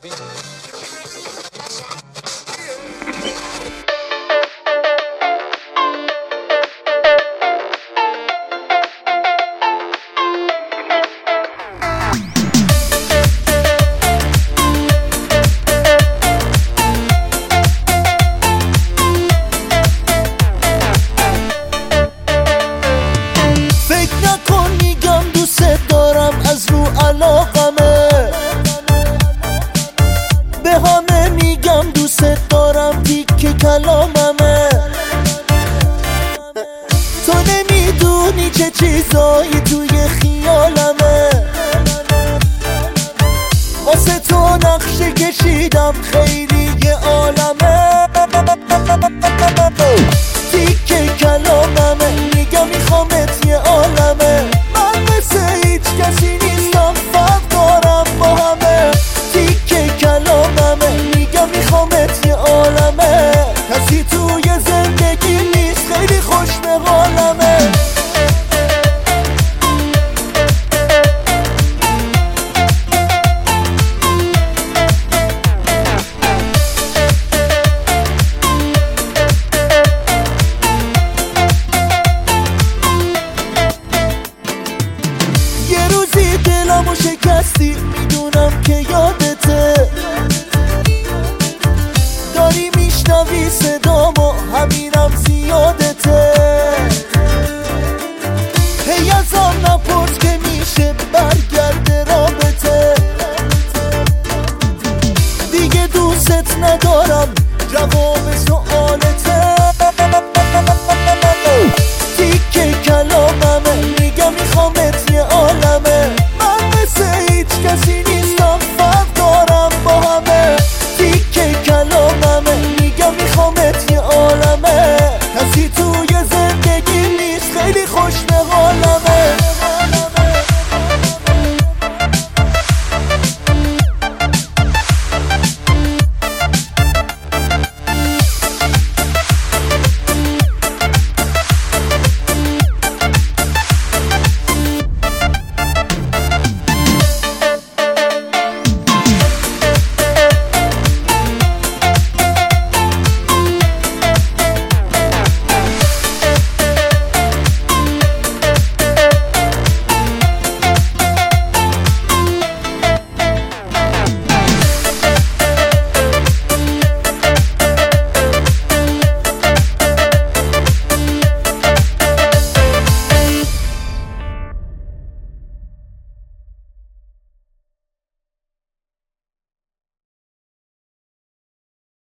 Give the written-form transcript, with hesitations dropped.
از رو علاقمه، به همه میگم دوست دارم، دیگه کلاممه. تو نمیدونی چه چیزایی توی خیالمه، واسه تو نقشه کشیدم خیلی یه عالمه. دیگه کلاممه، میگم میخوامت یه عالمه. من مثل هیچ کسی نیستم، فرق دارم با همه. دیگه کلاممه، میگم میخوامت یه عالمه. کسی توی زندگی نیست، خیلی خوش به حالمه. دلمو شکستی، میدونم که یادته، داری میشنوی صدامو، همینم زیادته. هی ازم نپرس که میشه برگرده رابطه، دیگه دوست ندارم، جواب سؤالته.